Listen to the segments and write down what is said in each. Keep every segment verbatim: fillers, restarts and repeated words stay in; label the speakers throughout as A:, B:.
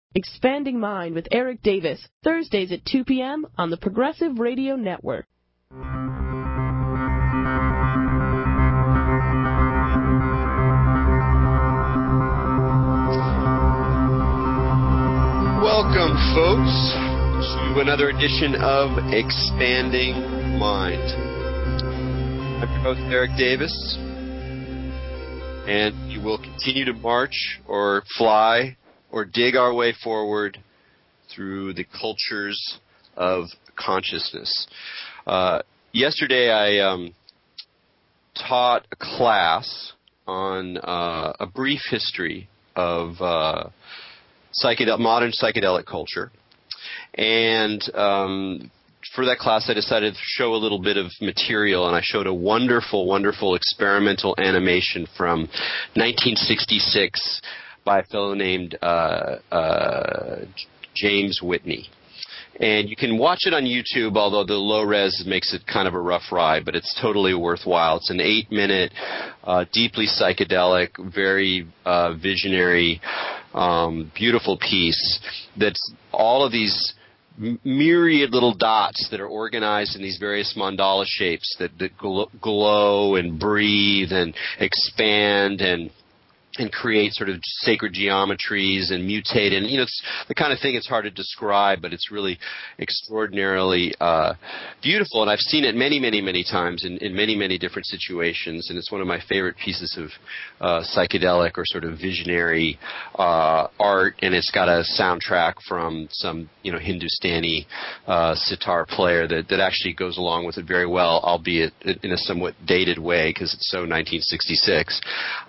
A: Expanding Mind with Eric Davis, Thursdays at two p.m. on the Progressive Radio Network.
B: Welcome, folks, to another edition of Expanding Mind. I'm your host, Eric Davis, and we will continue to march or fly or dig our way forward through the cultures of consciousness. Uh, yesterday I um, taught a class on uh, a brief history of uh, psychedel- modern psychedelic culture. And um, for that class I decided to show a little bit of material, and I showed a wonderful, wonderful experimental animation from nineteen sixty-six by a fellow named uh, uh, James Whitney. And you can watch it on YouTube, although the low res makes it kind of a rough ride, but it's totally worthwhile. It's an eight-minute, uh, deeply psychedelic, very uh, visionary, um, beautiful piece that's all of these myriad little dots that are organized in these various mandala shapes that, that glow and breathe and expand and and create sort of sacred geometries and mutate. And, you know, it's the kind of thing it's hard to describe, but it's really extraordinarily uh, beautiful. And I've seen it many, many, many times in, in many, many different situations. And it's one of my favorite pieces of uh, psychedelic or sort of visionary uh, art. And it's got a soundtrack from some, you know, Hindustani uh, sitar player that, that actually goes along with it very well, albeit in a somewhat dated way because it's so nineteen sixty-six.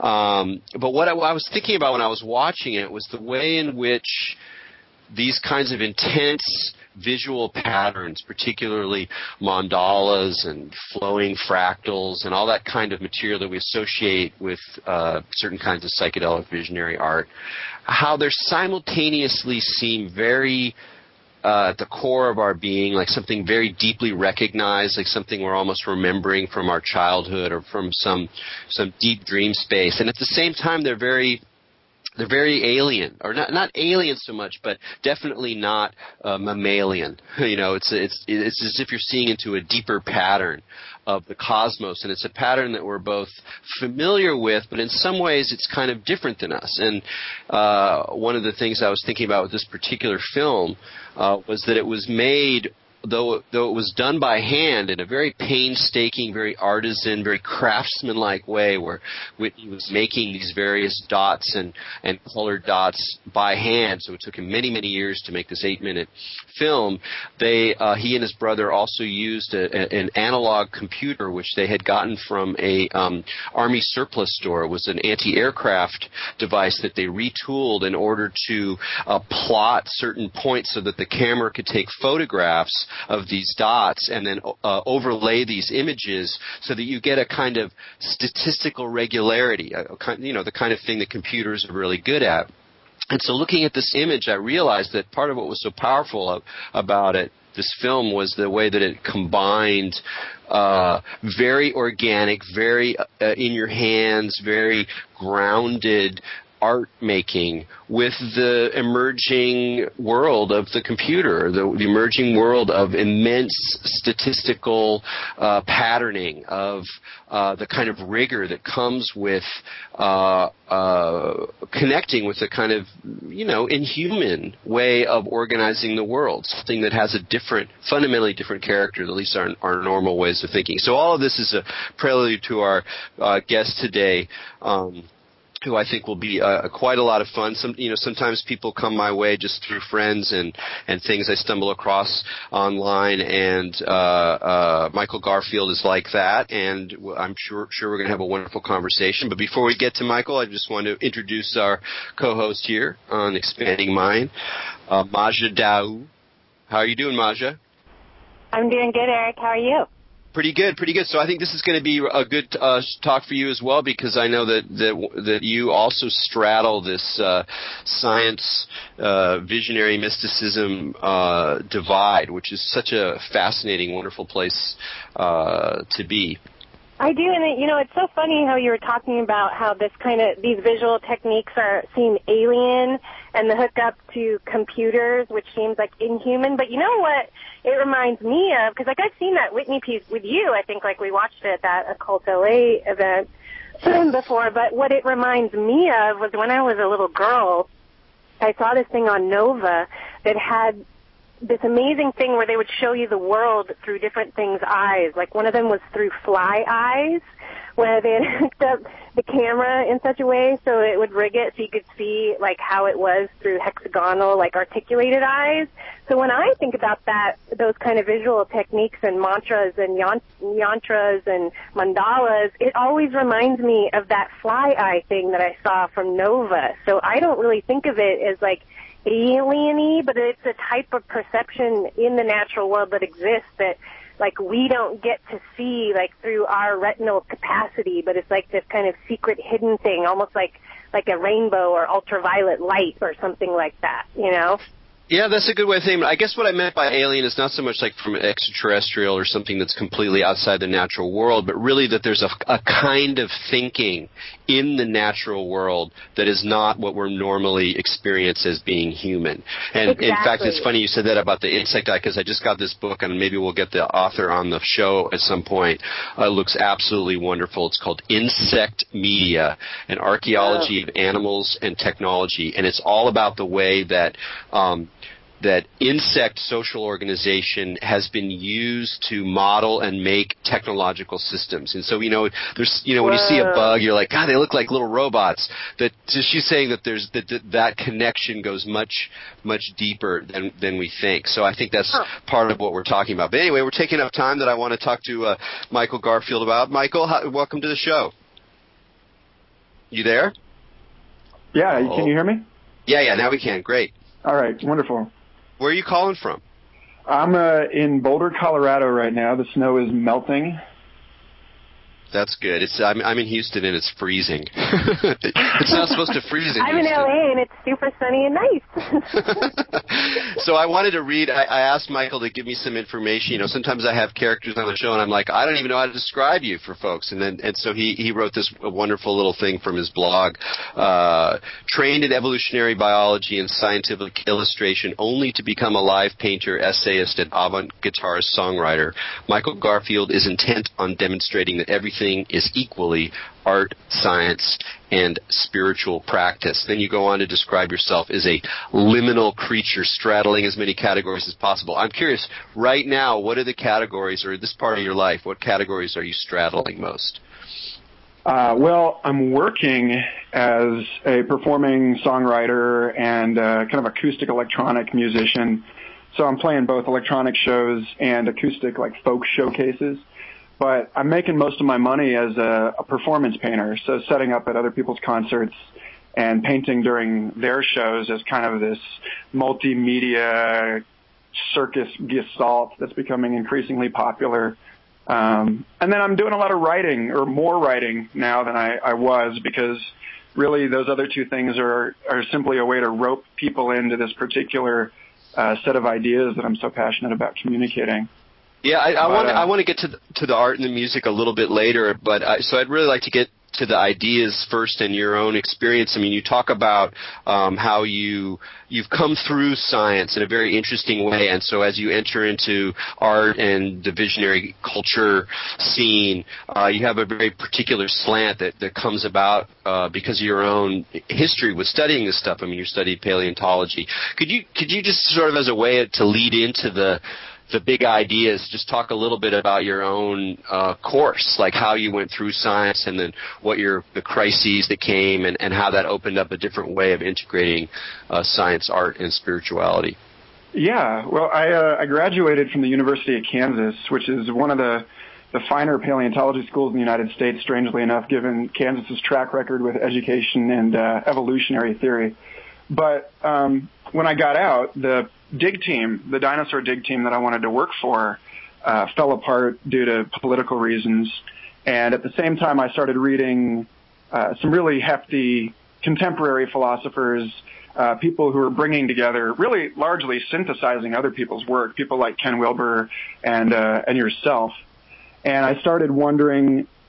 B: Um, but what I, what I was thinking about when I was watching it was the way in which these kinds of intense visual patterns, particularly mandalas and flowing fractals and all that kind of material that we associate with uh, certain kinds of psychedelic visionary art, how they simultaneously seem very Uh, at the core of our being, like something very deeply recognized, like something we're almost remembering from our childhood or from some some deep dream space. And at the same time, they're very they're very alien, or not not alien so much, but definitely not uh, mammalian. You know, it's it's it's as if you're seeing into a deeper pattern of the cosmos, and it's a pattern that we're both familiar with, but in some ways it's kind of different than us. And uh, one of the things I was thinking about with this particular film uh, was that it was made, though though it was done by hand in a very painstaking, very artisan, very craftsman-like way, where Whitney was making these various dots and, and colored dots by hand. So it took him many, many years to make this eight-minute film. They uh, he and his brother also used a, a, an analog computer, which they had gotten from a um, Army surplus store. It was an anti-aircraft device that they retooled in order to uh, plot certain points so that the camera could take photographs of these dots and then uh, overlay these images so that you get a kind of statistical regularity, a, a kind, you know, the kind of thing that computers are really good at. And so looking at this image, I realized that part of what was so powerful of, about it, this film, was the way that it combined uh, very organic, very uh, in your hands, very grounded art making with the emerging world of the computer, the, the emerging world of immense statistical uh, patterning, of uh, the kind of rigor that comes with uh, uh, connecting with a kind of, you know, inhuman way of organizing the world, something that has a different, fundamentally different character, at least our, our normal ways of thinking. So all of this is a prelude to our uh, guest today, um, who I think will be uh, quite a lot of fun. Some, you know, sometimes people come my way just through friends and, and things I stumble across online, and uh, uh, Michael Garfield is like that, and I'm sure sure we're going to have a wonderful conversation. But before we get to Michael, I just want to introduce our co-host here on Expanding Mind, uh, Maja Daou. How are you doing, Maja?
C: I'm doing good, Eric. How are you?
B: Pretty good, pretty good. So I think this is going to be a good uh, talk for you as well, because I know that that, that you also straddle this uh, science, uh, visionary mysticism uh, divide, which is such a fascinating, wonderful place uh, to be.
C: I do, and it, you know, it's so funny how you were talking about how this kind of, these visual techniques are seem alien, and the hookup to computers, which seems like inhuman. But you know what it reminds me of? Because, like, I've seen that Whitney piece with you. I think, like, we watched it at that Occult L A event before. But what it reminds me of was when I was a little girl, I saw this thing on Nova that had this amazing thing where they would show you the world through different things' eyes. Like, one of them was through fly eyes, where they had hooked up the camera in such a way so it would rig it so you could see, like, how it was through hexagonal, like, articulated eyes. So when I think about that, those kind of visual techniques and mantras and yantras and mandalas, it always reminds me of that fly eye thing that I saw from Nova. So I don't really think of it as, like, alien-y, but it's a type of perception in the natural world that exists that, like, we don't get to see, like, through our retinal capacity, but it's like this kind of secret hidden thing, almost like like a rainbow or ultraviolet light or something like that, you know?
B: Yeah, that's a good way of thinking. I guess what I meant by alien is not so much like from an extraterrestrial or something that's completely outside the natural world, but really that there's a, a kind of thinking in the natural world that is not what we're normally experienced as being human. And
C: exactly.
B: In fact, it's funny you said that about the insect eye, because I just got this book, and maybe we'll get the author on the show at some point. Uh, it looks absolutely wonderful. It's called Insect Media, an archaeology oh. of animals and technology, and it's all about the way that um, that insect social organization has been used to model and make technological systems. And so, you know, there's, you know, when Whoa. you see a bug, you're like, God, they look like little robots. That so she's saying that there's that, that that connection goes much much deeper than than we think. So I think that's huh. part of what we're talking about. But anyway, we're taking up time that I want to talk to uh, Michael Garfield about. Michael, how, welcome to the show. You there?
D: Yeah, oh. Can you hear me?
B: Yeah, yeah, now we can. Great.
D: All right, wonderful.
B: Where are you calling from?
D: I'm uh, in Boulder, Colorado right now. The snow is melting.
B: That's good. It's I'm, I'm in Houston and it's freezing. It's not supposed to freeze in
C: I'm
B: Houston.
C: in L A and it's super sunny and nice.
B: So I wanted to read. I, I asked Michael to give me some information. You know, sometimes I have characters on the show and I'm like, I don't even know how to describe you for folks. And then and so he he wrote this wonderful little thing from his blog. Uh, trained in evolutionary biology and scientific illustration, only to become a live painter, essayist, and avant-guitarist songwriter, Michael Garfield is intent on demonstrating that everything is equally art, science, and spiritual practice. Then you go on to describe yourself as a liminal creature straddling as many categories as possible. I'm curious, right now, what are the categories, or this part of your life, what categories are you straddling most?
D: Uh, well, I'm working as a performing songwriter and uh, kind of acoustic electronic musician. So I'm playing both electronic shows and acoustic, like, folk showcases. But I'm making most of my money as a, a performance painter, so setting up at other people's concerts and painting during their shows as kind of this multimedia circus gestalt that's becoming increasingly popular. Um, and then I'm doing a lot of writing, or more writing now than I, I was, because really those other two things are, are simply a way to rope people into this particular uh, set of ideas that I'm so passionate about communicating.
B: Yeah, I, I want uh, I want to get to the, to the art and the music a little bit later, but I, so I'd really like to get to the ideas first and your own experience. I mean, you talk about um, how you you've come through science in a very interesting way, and so as you enter into art and the visionary culture scene, uh, you have a very particular slant that, that comes about uh, because of your own history with studying this stuff. I mean, you studied paleontology. Could you could you just sort of as a way to lead into the the big ideas, just talk a little bit about your own uh, course, like how you went through science and then what your the crises that came and, and how that opened up a different way of integrating uh, science, art, and spirituality.
D: Yeah, well, I, uh, I graduated from the University of Kansas, which is one of the, the finer paleontology schools in the United States, strangely enough, given Kansas's track record with education and uh, evolutionary theory. But um, when I got out, the dig team, the dinosaur dig team that I wanted to work for, uh, fell apart due to political reasons. And at the same time, I started reading uh, some really hefty contemporary philosophers, uh, people who were bringing together, really largely synthesizing other people's work, people like Ken Wilber and uh, and yourself. And I started wondering,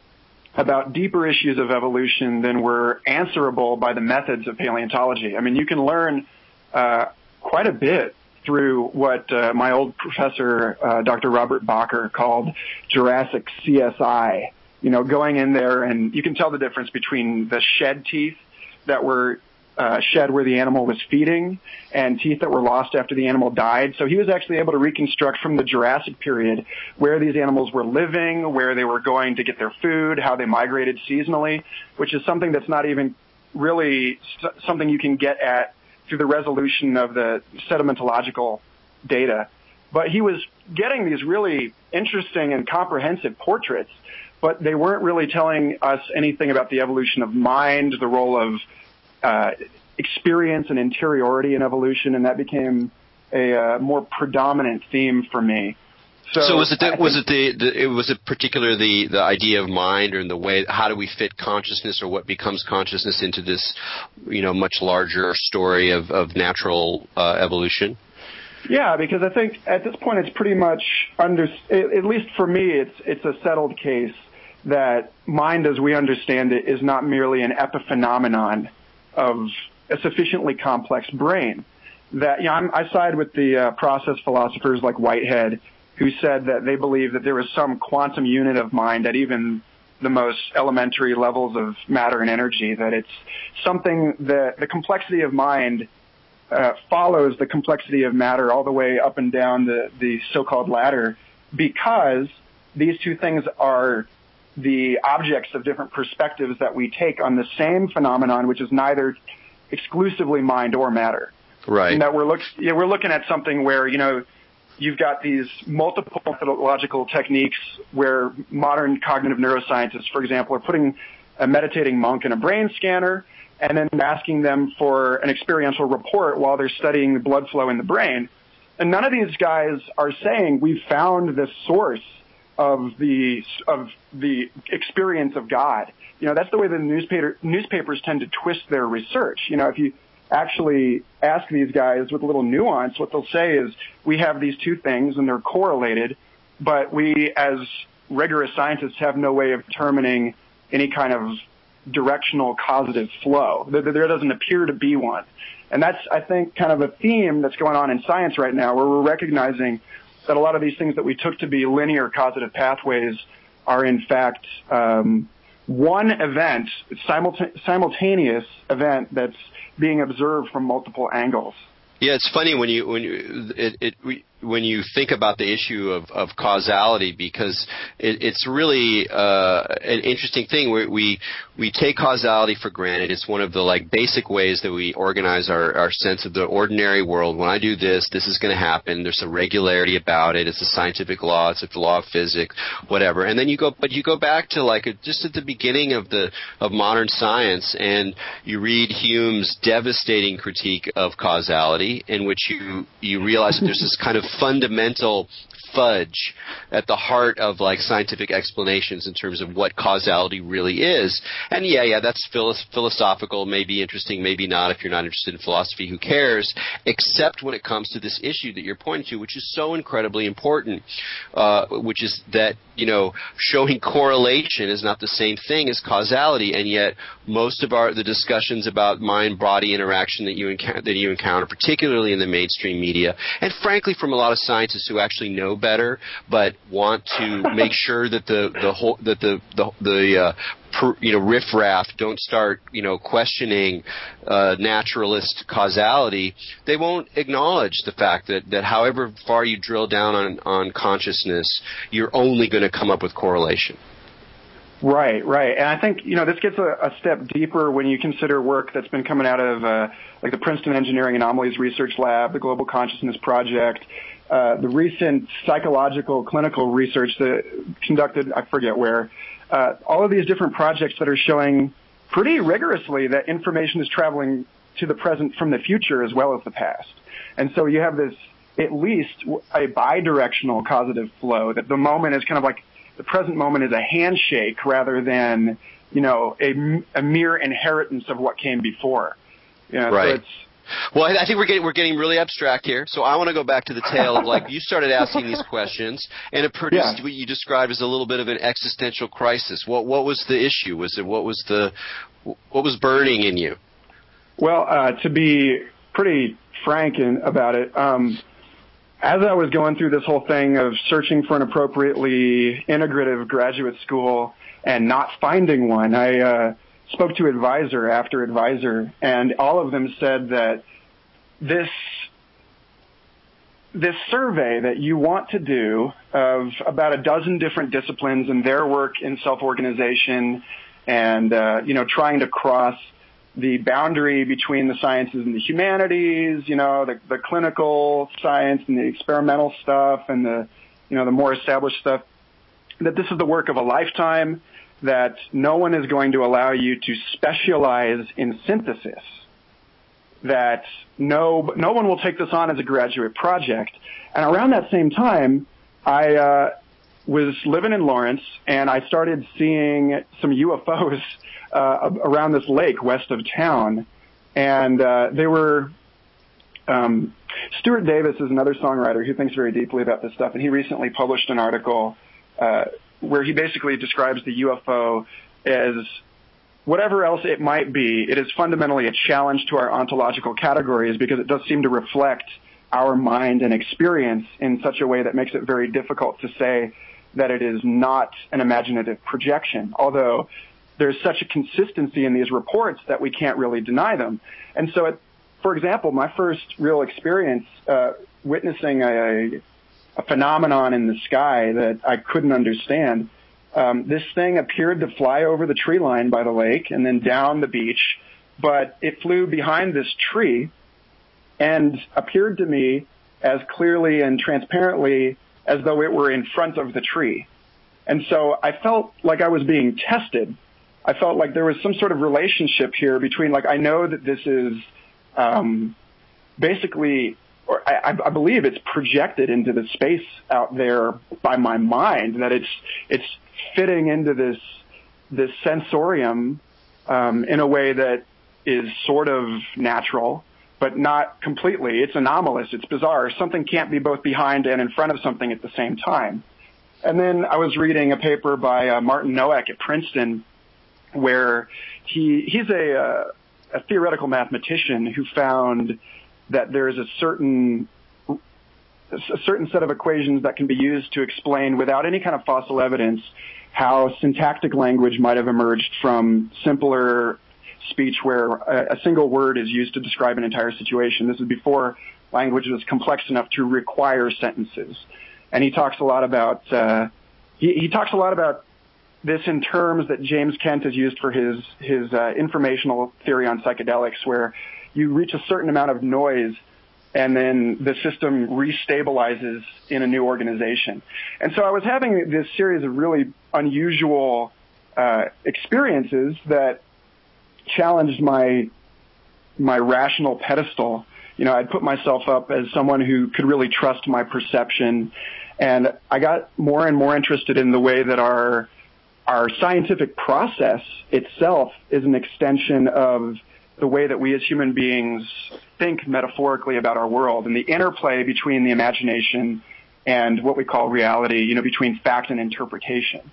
D: about deeper issues of evolution than were answerable by the methods of paleontology. I mean, you can learn uh, quite a bit through what uh, my old professor, uh, Doctor Robert Bacher, called Jurassic C S I. You know, going in there, and you can tell the difference between the shed teeth that were uh, shed where the animal was feeding and teeth that were lost after the animal died. So he was actually able to reconstruct from the Jurassic period where these animals were living, where they were going to get their food, how they migrated seasonally, which is something that's not even really something you can get at through the resolution of the sedimentological data. But he was getting these really interesting and comprehensive portraits, but they weren't really telling us anything about the evolution of mind, the role of uh, experience and interiority in evolution, and that became a uh, more predominant theme for me. So,
B: so was it the, was it the, the it was it particularly the idea of mind, or in the way how do we fit consciousness or what becomes consciousness into this, you know, much larger story of of natural uh, evolution?
D: Yeah, because I think at this point it's pretty much under, at least for me, it's it's a settled case that mind as we understand it is not merely an epiphenomenon of a sufficiently complex brain. That, you know, I'm, I side with the uh, process philosophers like Whitehead, who said that they believe that there was some quantum unit of mind at even the most elementary levels of matter and energy, that it's something that the complexity of mind uh, follows the complexity of matter all the way up and down the, the so-called ladder, because these two things are the objects of different perspectives that we take on the same phenomenon, which is neither exclusively mind or matter.
B: Right.
D: And that we're look, yeah, we're looking at something where, you know, you've got these multiple methodological techniques where modern cognitive neuroscientists, for example, are putting a meditating monk in a brain scanner and then asking them for an experiential report while they're studying the blood flow in the brain. And none of these guys are saying we've found the source of the of the experience of God. You know, that's the way the newspaper newspapers tend to twist their research. You know, if you actually ask these guys with a little nuance, what they'll say is, we have these two things and they're correlated, but we as rigorous scientists have no way of determining any kind of directional causative flow. There, there doesn't appear to be one. And that's, I think, kind of a theme that's going on in science right now, where we're recognizing that a lot of these things that we took to be linear causative pathways are in fact um, one event, simulta- simultaneous event that's being observed from multiple angles.
B: Yeah, it's funny when you when you it, it we, when you think about the issue of, of causality, because it, it's really uh, an interesting thing. We, we we take causality for granted. It's one of the like basic ways that we organize our, our sense of the ordinary world. When I do this, this is going to happen. There's a regularity about it. It's a scientific law. It's a law of physics, whatever. And then you go, but you go back to like a, just at the beginning of the of modern science, and you read Hume's devastating critique of causality, in which you you realize that there's this kind of fundamental fudge at the heart of like scientific explanations in terms of what causality really is. And yeah, yeah, that's philosophical, maybe interesting, maybe not. If you're not interested in philosophy, who cares? Except when it comes to this issue that you're pointing to, which is so incredibly important, uh, which is that, you know, showing correlation is not the same thing as causality, and yet most of our the discussions about mind-body interaction that you encounter, that you encounter, particularly in the mainstream media, and frankly from a lot of scientists who actually know better but want to make sure that the the whole that the the, the uh, per, you know riffraff don't start you know questioning uh, naturalist causality. They won't acknowledge the fact that, that however far you drill down on, on consciousness, you're only going to come up with correlation.
D: Right, right. And I think, you know, this gets a, a step deeper when you consider work that's been coming out of uh, like the Princeton Engineering Anomalies Research Lab, the Global Consciousness Project, uh, the recent psychological clinical research that conducted, I forget where, uh, all of these different projects that are showing pretty rigorously that information is traveling to the present from the future as well as the past. And so you have this, at least a bidirectional causative flow, that the moment is kind of like, the present moment is a handshake rather than, you know, a, a mere inheritance of what came before. You know,
B: right.
D: So it's,
B: Well, I, I think we're getting we're getting really abstract here. So I want to go back to the tale of, like, you started asking these questions, and it produced yeah. what you described as a little bit of an existential crisis. What what was the issue? Was it what was the what was burning in you?
D: Well, uh, to be pretty frank in, about it, um, as I was going through this whole thing of searching for an appropriately integrative graduate school and not finding one, I uh, spoke to advisor after advisor, and all of them said that this this survey that you want to do of about a dozen different disciplines and their work in self-organization and, uh, you know, trying to cross the boundary between the sciences and the humanities, you know, the, the clinical science and the experimental stuff and the, you know, the more established stuff, that this is the work of a lifetime, that no one is going to allow you to specialize in synthesis, that no no one will take this on as a graduate project. And around that same time, I uh, was living in Lawrence, and I started seeing some U F Os uh, around this lake west of town. And uh, they were um, Stuart Davis is another songwriter who thinks very deeply about this stuff, and he recently published an article uh, where he basically describes the U F O as whatever else it might be. It is fundamentally a challenge to our ontological categories because it does seem to reflect our mind and experience in such a way that makes it very difficult to say that it is not an imaginative projection, although there's such a consistency in these reports that we can't really deny them. And so, it, for example, my first real experience uh, witnessing a, a phenomenon in the sky that I couldn't understand, Um, this thing appeared to fly over the tree line by the lake and then down the beach, but it flew behind this tree and appeared to me as clearly and transparently as though it were in front of the tree. And so I felt like I was being tested. I felt like there was some sort of relationship here between, like, I know that this is um, basically, or I, I believe it's projected into the space out there by my mind, that it's it's fitting into this this sensorium um, in a way that is sort of natural, but not completely. It's anomalous. It's bizarre. Something can't be both behind and in front of something at the same time. And then I was reading a paper by uh, Martin Nowak at Princeton, where he he's a, uh, a theoretical mathematician who found that there is a certain a certain set of equations that can be used to explain without any kind of fossil evidence how syntactic language might have emerged from simpler speech where a, a single word is used to describe an entire situation. This is before language was complex enough to require sentences. And he talks a lot about uh, he, he talks a lot about this in terms that James Kent has used for his his uh, informational theory on psychedelics, where you reach a certain amount of noise and then the system restabilizes in a new organization. And so I was having this series of really unusual uh, experiences that challenged my my rational pedestal. You know, I'd put myself up as someone who could really trust my perception, and I got more and more interested in the way that our our scientific process itself is an extension of the way that we as human beings think metaphorically about our world, and the interplay between the imagination and what we call reality, you know, between fact and interpretation.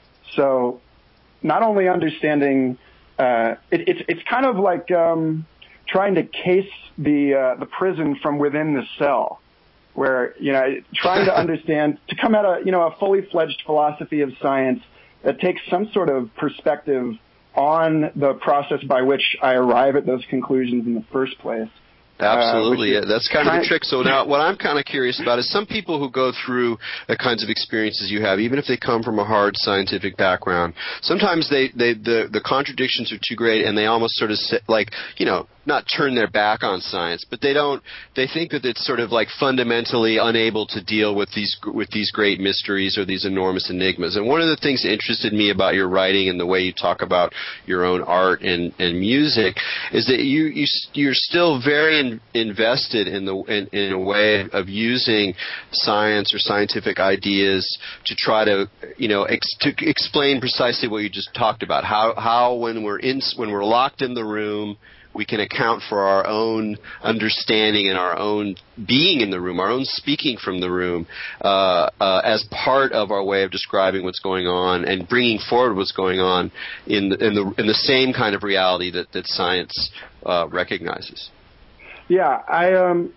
D: So not only understanding, uh, it, it's, it's kind of like um, trying to case the, uh, the prison from within the cell, where, you know, trying to understand, to come at a, you know, a fully fledged philosophy of science that takes some sort of perspective on the process by which I arrive at those conclusions in the first place.
B: Absolutely.
D: Uh,
B: That's kind of the trick. So now what I'm kind of curious about is some people who go through the kinds of experiences you have, even if they come from a hard scientific background, sometimes they, they the, the contradictions are too great and they almost sort of sit, like, you know, not turn their back on science, but they don't, they think that it's sort of like fundamentally unable to deal with these, with these great mysteries or these enormous enigmas. And one of the things that interested me about your writing and the way you talk about your own art and, and music is that you, you, you're still very in, invested in the, in, in a way of using science or scientific ideas to try to, you know, ex, to explain precisely what you just talked about. How, how when we're in, when we're locked in the room we can account for our own understanding and our own being in the room, our own speaking from the room, uh, uh, as part of our way of describing what's going on and bringing forward what's going on in the, in the, in the same kind of reality that, that science uh, recognizes.
D: Yeah, I um,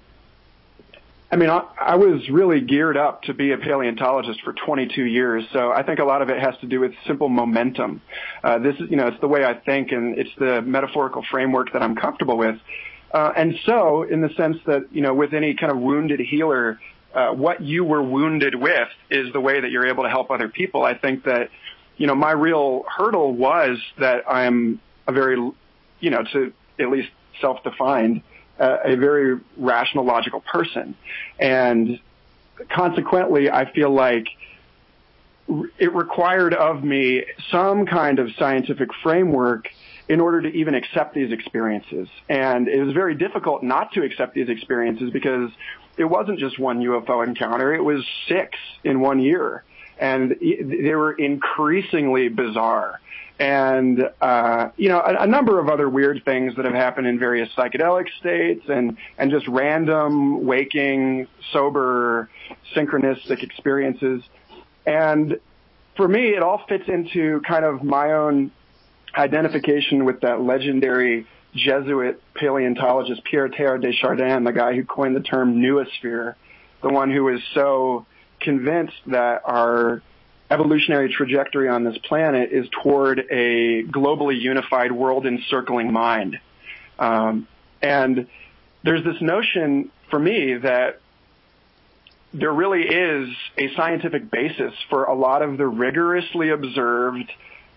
D: I mean, I, I was really geared up to be a paleontologist for twenty-two years, so I think a lot of it has to do with simple momentum. Uh, this is, you know, it's the way I think, and it's the metaphorical framework that I'm comfortable with. Uh, and so, in the sense that, you know, with any kind of wounded healer, uh, what you were wounded with is the way that you're able to help other people. I think that, you know, my real hurdle was that I'm a very, you know, to at least self-defined, Uh, a very rational, logical person. And consequently, I feel like it required of me some kind of scientific framework in order to even accept these experiences. And it was very difficult not to accept these experiences because it wasn't just one U F O encounter, it was six in one year. And they were increasingly bizarre. And, uh, you know, a, a number of other weird things that have happened in various psychedelic states and, and just random waking, sober, synchronistic experiences. And for me, it all fits into kind of my own identification with that legendary Jesuit paleontologist, Pierre Teilhard de Chardin, the guy who coined the term noosphere, the one who was so convinced that our evolutionary trajectory on this planet is toward a globally unified world encircling mind. Um, and there's this notion for me that there really is a scientific basis for a lot of the rigorously observed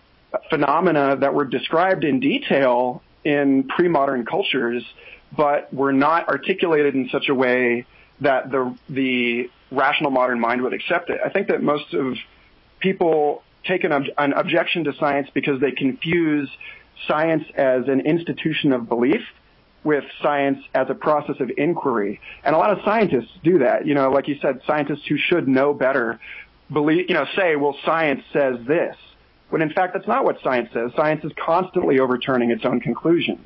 D: phenomena that were described in detail in pre-modern cultures, but were not articulated in such a way that the, the rational modern mind would accept it. I think that most of people take an, ob- an objection to science because they confuse science as an institution of belief with science as a process of inquiry. And a lot of scientists do that. You know, like you said, scientists who should know better believe, you know, say, well, science says this. When in fact, that's not what science says. Science is constantly overturning its own conclusions.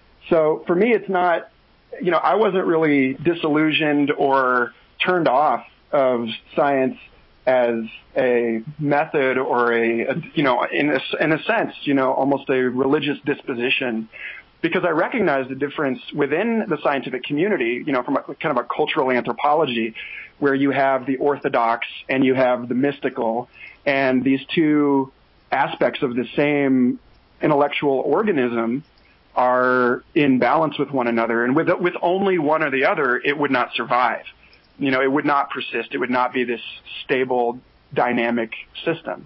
D: So for me, it's not, you know, I wasn't really disillusioned or turned off of science as a method or a, a you know, in a, in a sense, you know, almost a religious disposition, because I recognize the difference within the scientific community, you know, from a, kind of a cultural anthropology, where you have the orthodox and you have the mystical, and these two aspects of the same intellectual organism are in balance with one another. And with with only one or the other, it would not survive. You know, it would not persist. It would not be this stable, dynamic system.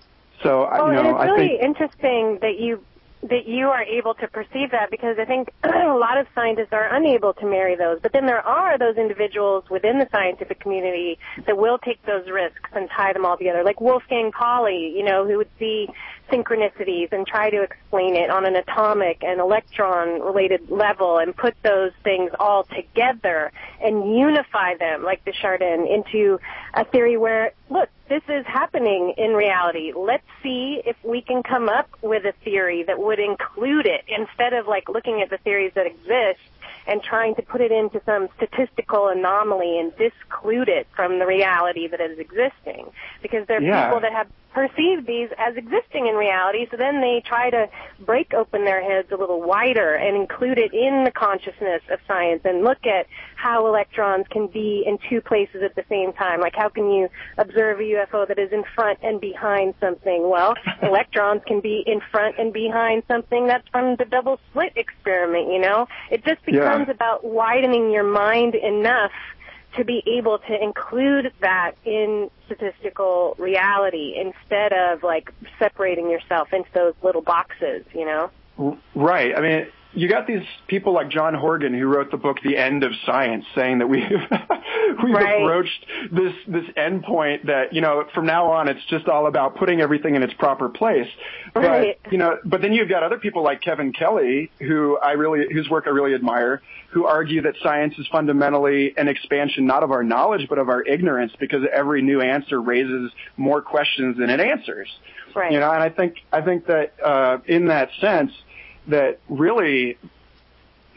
D: So,
C: well,
D: you know,
C: it's really
D: I think
C: interesting that you that you are able to perceive that, because I think a lot of scientists are unable to marry those. But then there are those individuals within the scientific community that will take those risks and tie them all together, like Wolfgang Pauli, you know, who would see synchronicities and try to explain it on an atomic and electron-related level and put those things all together and unify them, like de Chardin, into a theory where, look, this is happening in reality. Let's see if we can come up with a theory that would include it, instead of like looking at the theories that exist and trying to put it into some statistical anomaly and disclude it from the reality that is existing. Because there are
D: Yeah.
C: people that have perceived these as existing in reality, so then they try to break open their heads a little wider and include it in the consciousness of science and look at how electrons can be in two places at the same time. Like, how can you observe a U F O that is in front and behind something? Well, electrons can be in front and behind something. That's from the double slit experiment, you know? It just becomes
D: Yeah.
C: about widening your mind enough to be able to include that in statistical reality instead of, like, separating yourself into those little boxes, you know?
D: Right. I mean, you got these people like John Horgan, who wrote the book The End of Science, saying that we've, we've
C: Right.
D: approached this, this end point that, you know, from now on it's just all about putting everything in its proper place.
C: Right.
D: But, you know, but then you've got other people like Kevin Kelly, who I really, whose work I really admire, who argue that science is fundamentally an expansion not of our knowledge, but of our ignorance, because every new answer raises more questions than it answers.
C: Right.
D: You know, and I think, I think that, uh, in that sense, that really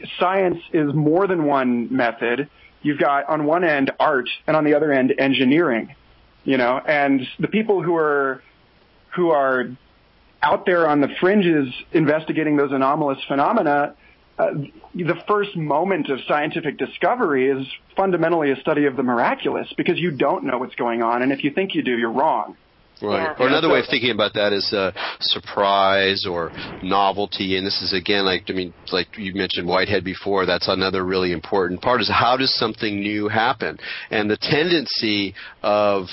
D: science is more than one method. You've got on one end art and on the other end engineering, you know, and the people who are who are out there on the fringes investigating those anomalous phenomena, uh, the first moment of scientific discovery is fundamentally a study of the miraculous, because you don't know what's going on, and if you think you do, you're wrong.
B: Right.
C: Yeah.
B: Or another way of thinking about that is uh, surprise or novelty. And this is, again, like, I mean, like you mentioned Whitehead before, that's another really important part, is how does something new happen? And the tendency of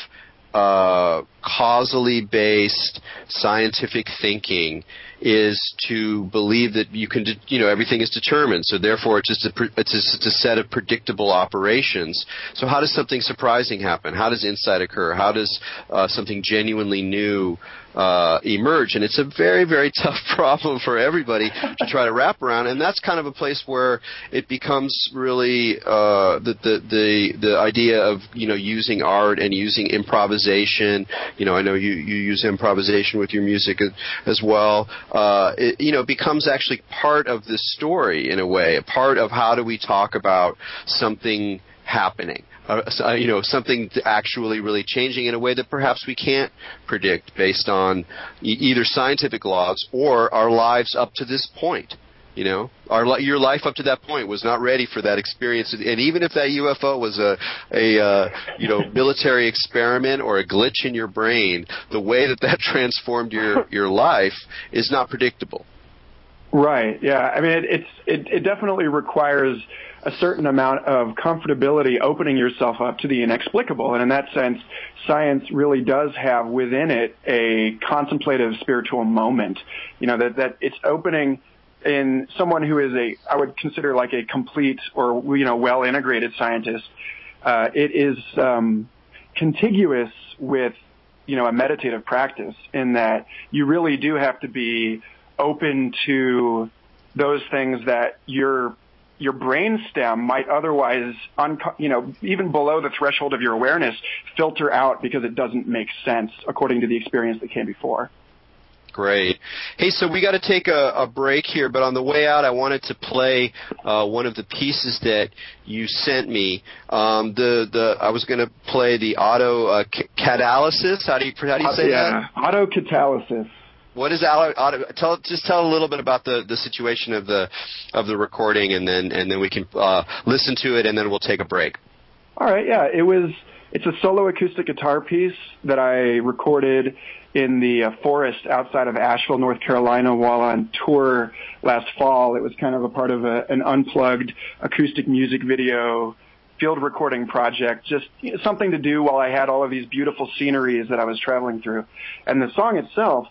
B: uh, causally based scientific thinking is to believe that you can, de- you know, everything is determined. So therefore, it's just a, it's just a set of predictable operations. So how does something surprising happen? How does insight occur? How does uh, something genuinely new uh, emerge? And it's a very, very tough problem for everybody to try to wrap around. And that's kind of a place where it becomes really uh, the, the the the idea of, you know, using art and using improvisation. You know, I know you, you use improvisation with your music as well. Uh, it, you know, becomes actually part of the story in a way, a part of how do we talk about something happening, uh, so, you know, something actually really changing in a way that perhaps we can't predict based on e- either scientific laws or our lives up to this point. You know, our your life up to that point was not ready for that experience, and even if that U F O was a a uh, you know military experiment or a glitch in your brain, the way that that transformed your your life is not predictable.
D: Right. Yeah. I mean, it, it's it, it definitely requires a certain amount of comfortability opening yourself up to the inexplicable, and in that sense, science really does have within it a contemplative spiritual moment. You know, that that it's opening. In someone who is a, I would consider like a complete or, you know, well-integrated scientist, uh, it is um, contiguous with, you know, a meditative practice, in that you really do have to be open to those things that your your brainstem might otherwise, unco- you know, even below the threshold of your awareness, filter out because it doesn't make sense according to the experience that came before.
B: Great. Hey, so we got to take a, a break here, but on the way out, I wanted to play uh, one of the pieces that you sent me. Um, the the I was going to play the auto uh, c- catalysis. How do you how do you say
D: yeah. that? Auto catalysis.
B: What is auto, auto? Tell just tell a little bit about the, the situation of the of the recording, and then and then we can uh, listen to it, and then we'll take a break.
D: All right. Yeah, it was. It's a solo acoustic guitar piece that I recorded in the uh, forest outside of Asheville, North Carolina, while on tour last fall. It was kind of a part of a, an unplugged acoustic music video field recording project, just, you know, something to do while I had all of these beautiful sceneries that I was traveling through. And the song itself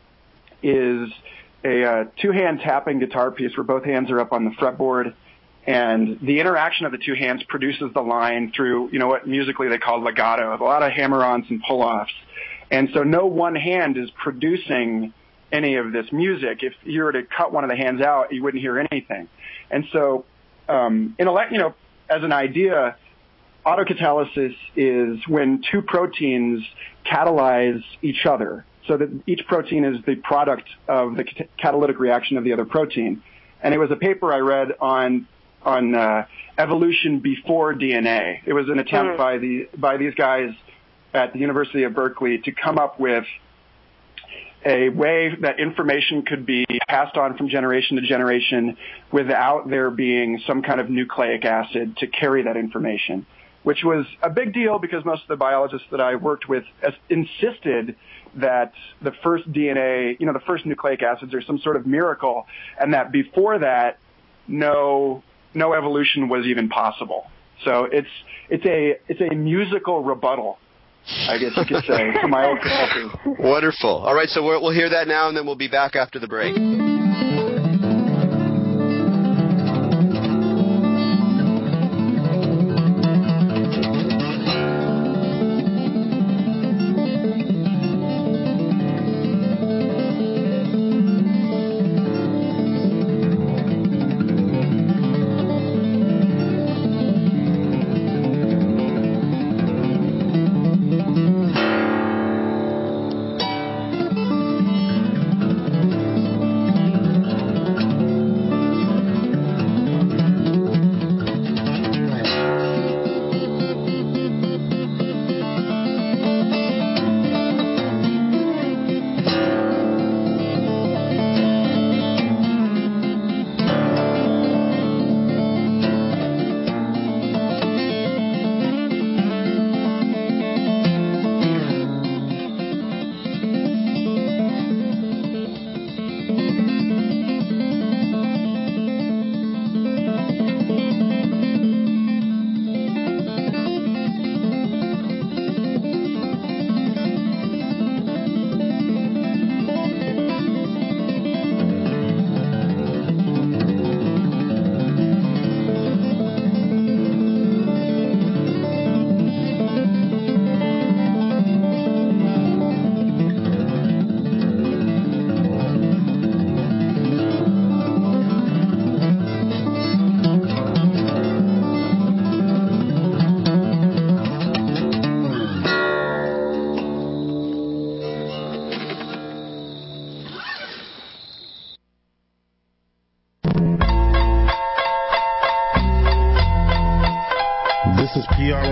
D: is a uh, two-hand tapping guitar piece where both hands are up on the fretboard, and the interaction of the two hands produces the line through, you know, what musically they call legato, a lot of hammer-ons and pull-offs. And so no one hand is producing any of this music. If you were to cut one of the hands out, you wouldn't hear anything. And so, um, in a, you know, as an idea, autocatalysis is when two proteins catalyze each other, so that each protein is the product of the catalytic reaction of the other protein. And it was a paper I read on on uh, evolution before D N A. It was an attempt mm. by the by these guys at the University of Berkeley to come up with a way that information could be passed on from generation to generation without there being some kind of nucleic acid to carry that information, which was a big deal because most of the biologists that I worked with insisted that the first D N A, you know, the first nucleic acids are some sort of miracle, and that before that, no no evolution was even possible. So it's it's a it's a musical rebuttal, I guess you could say, to my old professor.
B: Wonderful. All right, so we'll hear that now, and then we'll be back after the break.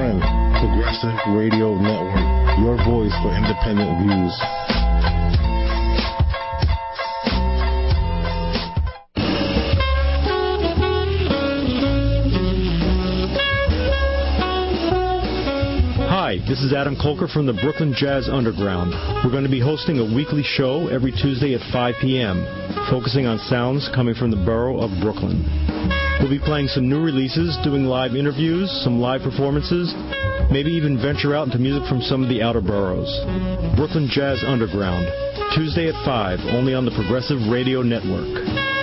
E: friend, Progressive Radio Network, your voice for independent views.
F: Hi, this is Adam Kolker from the Brooklyn Jazz Underground. We're going to be hosting a weekly show every Tuesday at five p.m., focusing on sounds coming from the borough of Brooklyn. We'll be playing some new releases, doing live interviews, some live performances, maybe even venture out into music from some of the outer boroughs. Brooklyn Jazz Underground, Tuesday at five, only on the Progressive Radio Network.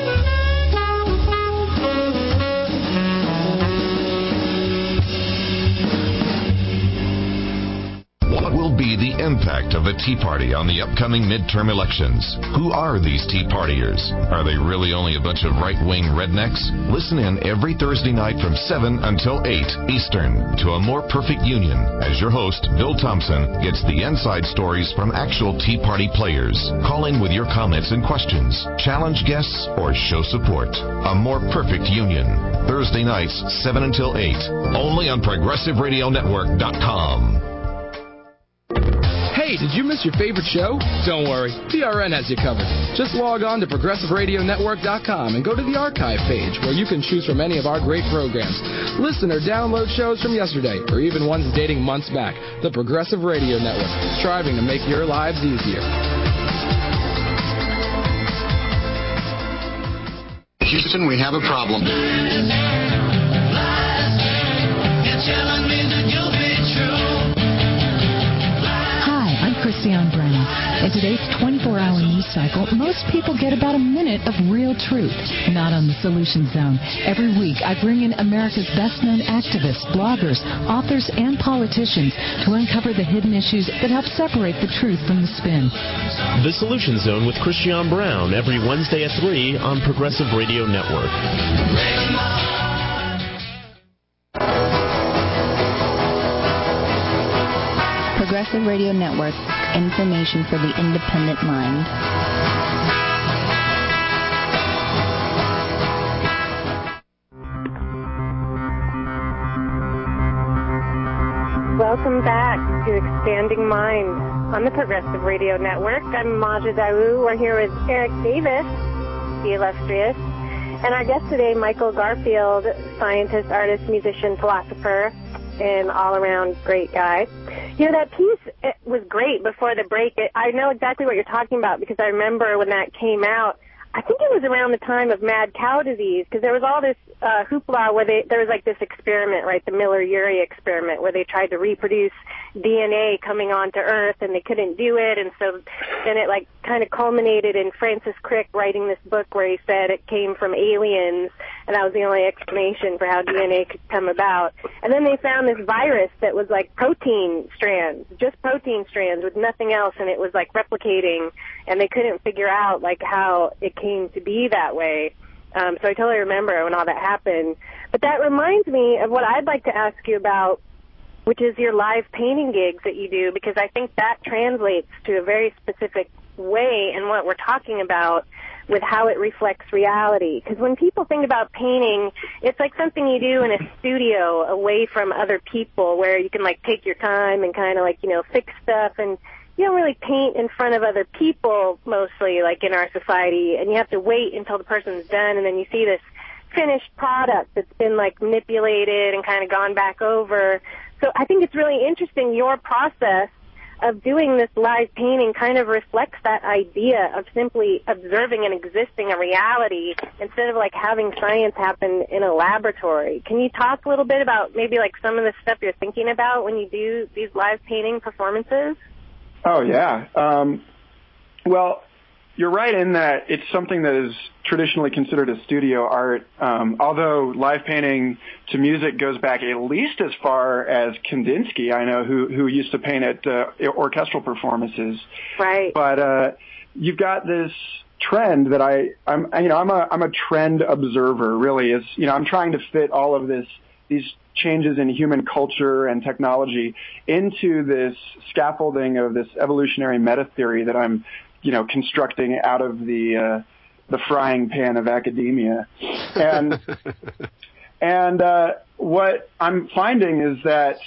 G: What will be the impact of the Tea Party on the upcoming midterm elections? Who are these Tea Partiers? Are they really only a bunch of right-wing rednecks? Listen in every Thursday night from seven until eight Eastern to A More Perfect Union as your host, Bill Thompson, gets the inside stories from actual Tea Party players. Call in with your comments and questions, challenge guests, or show support. A More Perfect Union, Thursday nights, seven until eight, only on Progressive Radio Network dot com.
H: Hey, did you miss your favorite show? Don't worry, P R N has you covered. Just log on to Progressive Radio Network dot com and go to the archive page where you can choose from any of our great programs. Listen or download shows from yesterday or even ones dating months back. The Progressive Radio Network, striving to make your lives easier.
I: Houston, we have a problem.
J: Christiane Brown. In today's twenty-four hour news cycle, most people get about a minute of real truth. Not on the Solution Zone. Every week, I bring in America's best-known activists, bloggers, authors, and politicians to uncover the hidden issues that help separate the truth from the spin.
K: The Solution Zone with Christiane Brown every Wednesday at three on Progressive Radio Network.
L: Progressive Radio Network, information for the independent mind.
C: Welcome back to Expanding Mind on the Progressive Radio Network. I'm Maja Dawu. We're here with Eric Davis, the illustrious, and our guest today, Michael Garfield, scientist, artist, musician, philosopher, and all-around great guy. You know, that piece it was great before the break. It, I know exactly what you're talking about because I remember when that came out. I think it was around the time of mad cow disease because there was all this uh, hoopla where they, there was like this experiment, right, the Miller-Urey experiment, where they tried to reproduce D N A coming onto Earth and they couldn't do it. And so then it like kind of culminated in Francis Crick writing this book where he said it came from aliens, and that was the only explanation for how D N A could come about. And then they found this virus that was like protein strands, just protein strands with nothing else, and it was like replicating, and they couldn't figure out like how it came to be that way. Um, so I totally remember when all that happened. But that reminds me of what I'd like to ask you about, which is your live painting gigs that you do, because I think that translates to a very specific way in what we're talking about with how it reflects reality. Because when people think about painting, it's like something you do in a studio away from other people where you can like take your time and kind of like, you know, fix stuff, and you don't really paint in front of other people mostly, like in our society, and you have to wait until the person's done, and then you see this finished product that's been like manipulated and kind of gone back over. So I think it's really interesting. Your process of doing this live painting kind of reflects that idea of simply observing and existing a reality instead of like having science happen in a laboratory. Can you talk a little bit about maybe like some of the stuff you're thinking about when you do these live painting performances?
D: Oh, yeah. Um, well, you're right in that it's something that is traditionally considered a studio art, um, although live painting to music goes back at least as far as Kandinsky, I know, who who used to paint at uh, orchestral performances.
C: Right.
D: But uh, you've got this trend that I, I'm, you know, I'm a I'm a trend observer, really. Is you know, I'm trying to fit all of this these changes in human culture and technology into this scaffolding of this evolutionary meta theory that I'm, you know, constructing out of the uh, the frying pan of academia. And and uh, what I'm finding is that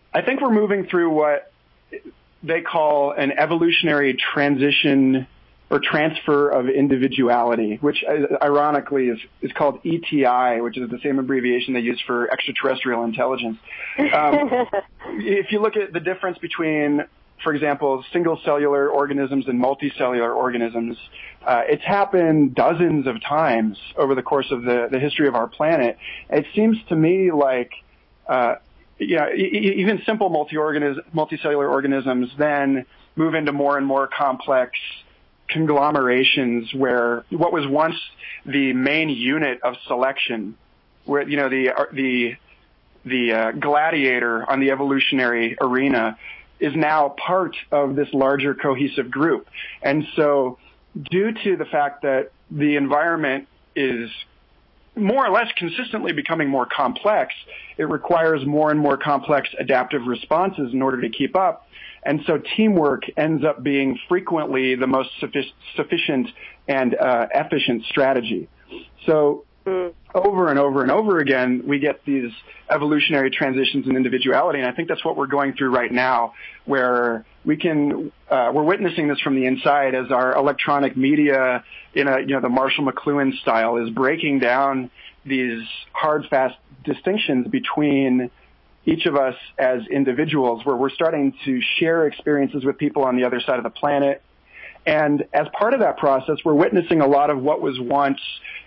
D: I think we're moving through what they call an evolutionary transition or transfer of individuality, which ironically is, is called E T I, which is the same abbreviation they use for extraterrestrial intelligence. Um, if you look at the difference between, for example, single-cellular organisms and multicellular organisms, uh, it's happened dozens of times over the course of the, the history of our planet. It seems to me like uh, yeah, e- even simple multi-organism, multicellular organisms then move into more and more complex conglomerations where what was once the main unit of selection, where, you know, the the the uh, gladiator on the evolutionary arena is now part of this larger cohesive group. And so due to the fact that the environment is more or less consistently becoming more complex, it requires more and more complex adaptive responses in order to keep up. And so teamwork ends up being frequently the most suffic- sufficient and uh, efficient strategy. So over and over and over again, we get these evolutionary transitions in individuality, and I think that's what we're going through right now, where we can uh, we're witnessing this from the inside as our electronic media, in a you know the Marshall McLuhan style, is breaking down these hard, fast distinctions between each of us as individuals, where we're starting to share experiences with people on the other side of the planet. And as part of that process, we're witnessing a lot of what was once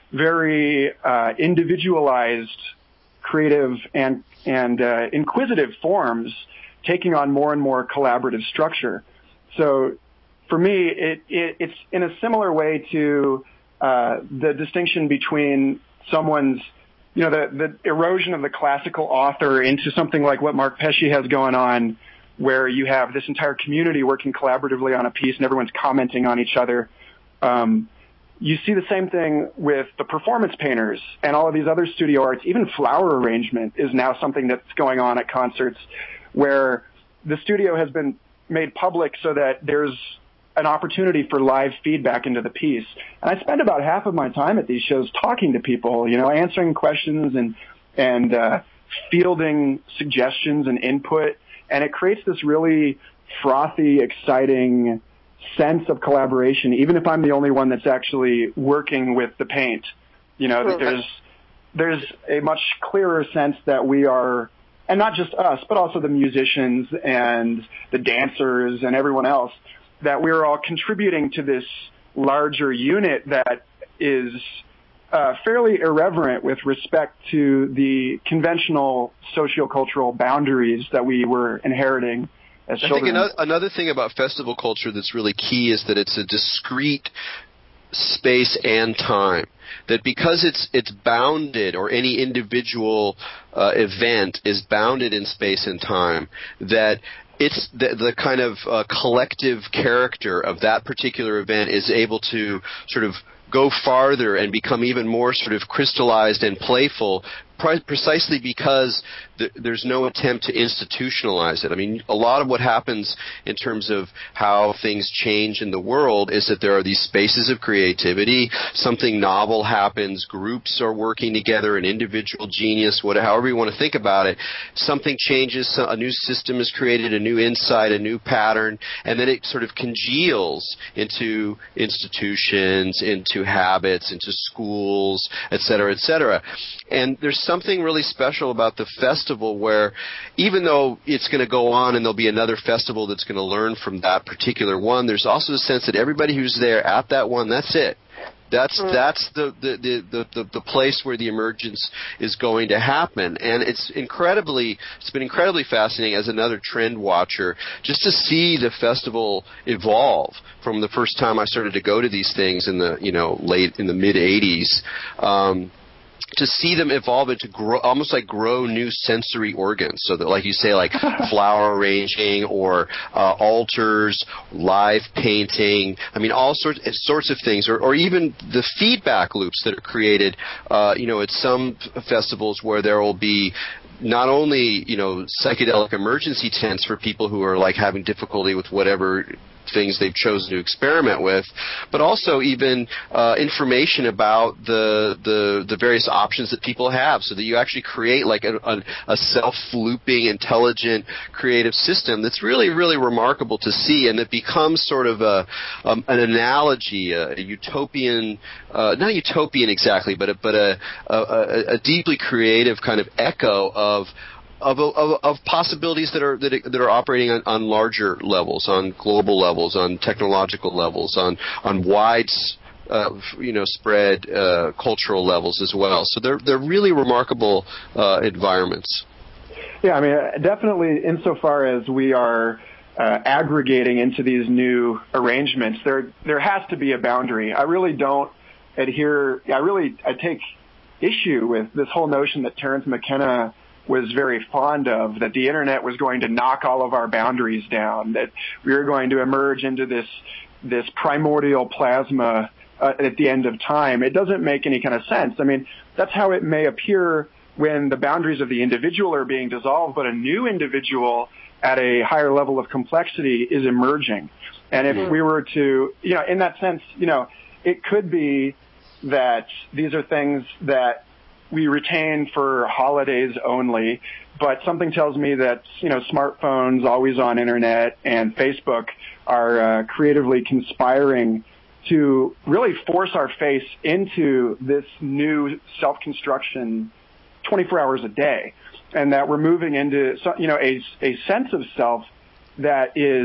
D: very uh, individualized, creative, and, and uh, inquisitive forms taking on more and more collaborative structure. So for me, it, it, it's in a similar way to uh, the distinction between someone's You know, the, the erosion of the classical author into something like what Mark Pesce has going on, where you have this entire community working collaboratively on a piece and everyone's commenting on each other. Um, you see the same thing with the performance painters and all of these other studio arts. Even flower arrangement is now something that's going on at concerts, where the studio has been made public so that there's an opportunity for live feedback into the piece. And I spend about half of my time at these shows talking to people, you know, answering questions and, and, uh, fielding suggestions and input. And it creates this really frothy, exciting sense of collaboration, even if I'm the only one that's actually working with the paint. You know, mm-hmm. there's, there's a much clearer sense that we are, and not just us, but also the musicians and the dancers and everyone else, that we're all contributing to this larger unit that is uh, fairly irreverent with respect to the conventional sociocultural boundaries that we were inheriting as
B: I
D: children.
B: think another, another thing about festival culture that's really key is that it's a discrete space and time. That because it's it's bounded, or any individual uh, event is bounded in space and time, that it's the, the kind of uh, collective character of that particular event is able to sort of go farther and become even more sort of crystallized and playful, pre- precisely because th- there's no attempt to institutionalize it. I mean, a lot of what happens in terms of how things change in the world is that there are these spaces of creativity, something novel happens, groups are working together, an individual genius, whatever, however you want to think about it, something changes, a new system is created, a new insight, a new pattern, and then it sort of congeals into institutions, into habits, into schools, et cetera, et cetera. And there's something really special about the festival where even though it's going to go on and there'll be another festival that's going to learn from that particular one, there's also a sense that everybody who's there at that one, that's it. That's that's the the, the, the, the place where the emergence is going to happen. And it's incredibly it's been incredibly fascinating as another trend watcher just to see the festival evolve from the first time I started to go to these things in the you know late in the mid eighties. Um to see them evolve into grow, almost like grow new sensory organs. So that, like you say, like flower arranging or uh, altars, live painting. I mean, all sorts sorts of things, or, or even the feedback loops that are created. Uh, you know, at some festivals where there will be not only, you know, psychedelic emergency tents for people who are like having difficulty with whatever things they've chosen to experiment with, but also even uh, information about the, the the various options that people have, so that you actually create like a, a, a self-looping, intelligent, creative system that's really, really remarkable to see, and it becomes sort of a um, an analogy, a, a utopian, uh, not utopian exactly, but a, but a, a, a deeply creative kind of echo of Of, of, of possibilities that are that, that are operating on, on larger levels, on global levels, on technological levels, on on wide, uh, you know, spread uh, cultural levels as well. So they're they're really remarkable uh, environments.
D: Yeah, I mean, definitely. Insofar as we are uh, aggregating into these new arrangements, there there has to be a boundary. I really don't adhere. I really I take issue with this whole notion that Terence McKenna was very fond of, that the internet was going to knock all of our boundaries down, that we were going to emerge into this this primordial plasma uh, at the end of time. It doesn't make any kind of sense. I mean, that's how it may appear when the boundaries of the individual are being dissolved, but a new individual at a higher level of complexity is emerging. And if we were to, you know, in that sense, you know, it could be that these are things that we retain for holidays only, but something tells me that, you know, smartphones, always on internet, and Facebook are uh, creatively conspiring to really force our face into this new self-construction twenty-four hours a day, and that we're moving into, you know, a, a sense of self that is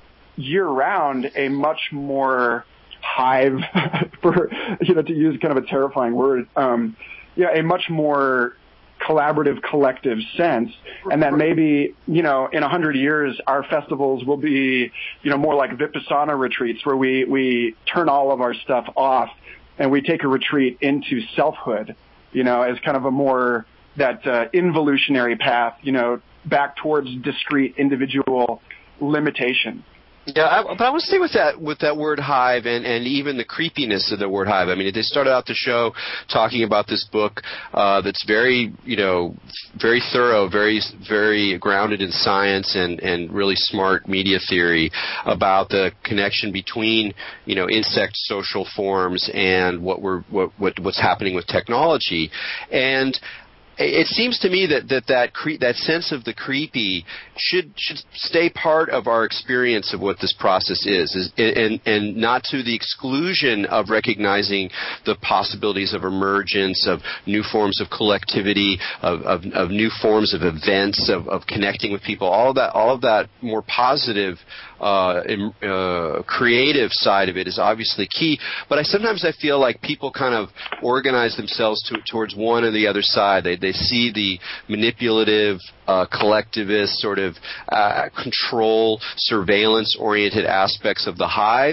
D: year-round a much more hive, for, you know, to use kind of a terrifying word, um, yeah, a much more collaborative, collective sense, and that maybe, you know, in a hundred years, our festivals will be, you know, more like Vipassana retreats, where we, we turn all of our stuff off and we take a retreat into selfhood, you know, as kind of a more, that uh, involutionary path, you know, back towards discrete individual limitation.
B: Yeah, I, but I want to stay with that with that word hive, and, and even the creepiness of the word hive. I mean, they started out the show talking about this book uh, that's very, you know, very thorough, very very grounded in science and, and really smart media theory about the connection between, you know, insect social forms and what we're what, what what's happening with technology. And it seems to me that that that, cre- that sense of the creepy should should stay part of our experience of what this process is, is and and not to the exclusion of recognizing the possibilities of emergence, of new forms of collectivity, of of, of new forms of events, of, of connecting with people. All of that, all of that more positive, uh, uh, creative side of it is obviously key. But I sometimes I feel like people kind of organize themselves to, towards one or the other side. They they see the manipulative, uh, collectivist, sort of uh, control, surveillance-oriented aspects of the hive,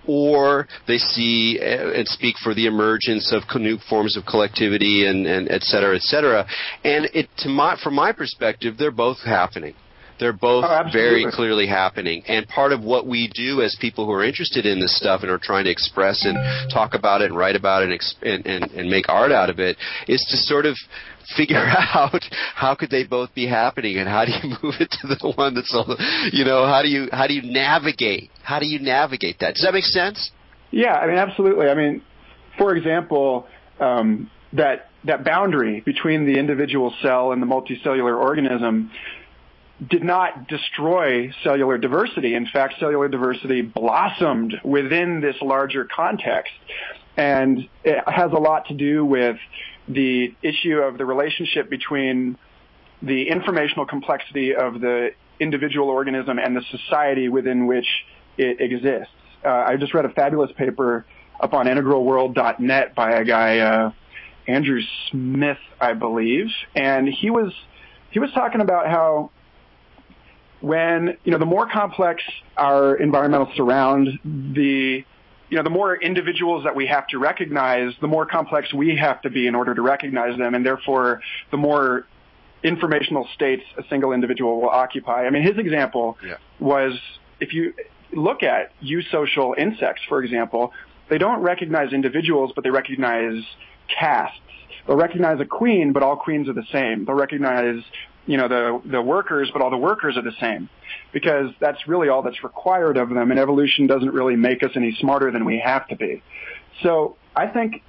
B: or they see and speak for the emergence of new forms of collectivity, and, and et cetera, et cetera. And it, to my, from my perspective, they're both happening. They're both
D: oh,
B: very clearly happening. And part of what we do as people who are interested in this stuff and are trying to express and talk about it and write about it and, exp- and, and, and make art out of it is to sort of figure out how could they both be happening, and how do you move it to the one that's, you know, how do you how do you navigate? How do you navigate that? Does that make sense?
D: Yeah, I mean, absolutely. I mean, for example, um, that that boundary between the individual cell and the multicellular organism did not destroy cellular diversity. In fact, cellular diversity blossomed within this larger context. And it has a lot to do with the issue of the relationship between the informational complexity of the individual organism and the society within which it exists. Uh, I just read a fabulous paper up on integral world dot net by a guy, uh, Andrew Smith, I believe, and he was he was talking about how when, you know, the more complex our environmental surround, the, you know, the more individuals that we have to recognize, the more complex we have to be in order to recognize them, and therefore the more informational states a single individual will occupy. I mean, his example yeah. was, if you look at eusocial insects, for example, they don't recognize individuals, but they recognize castes. They'll recognize a queen, but all queens are the same. They'll recognize, you know, the, the workers, but all the workers are the same, because that's really all that's required of them, and evolution doesn't really make us any smarter than we have to be. So I think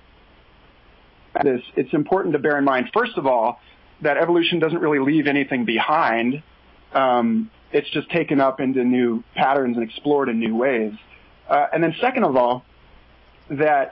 D: this, it's important to bear in mind, first of all, that evolution doesn't really leave anything behind. Um, it's just taken up into new patterns and explored in new ways. Uh, and then second of all, that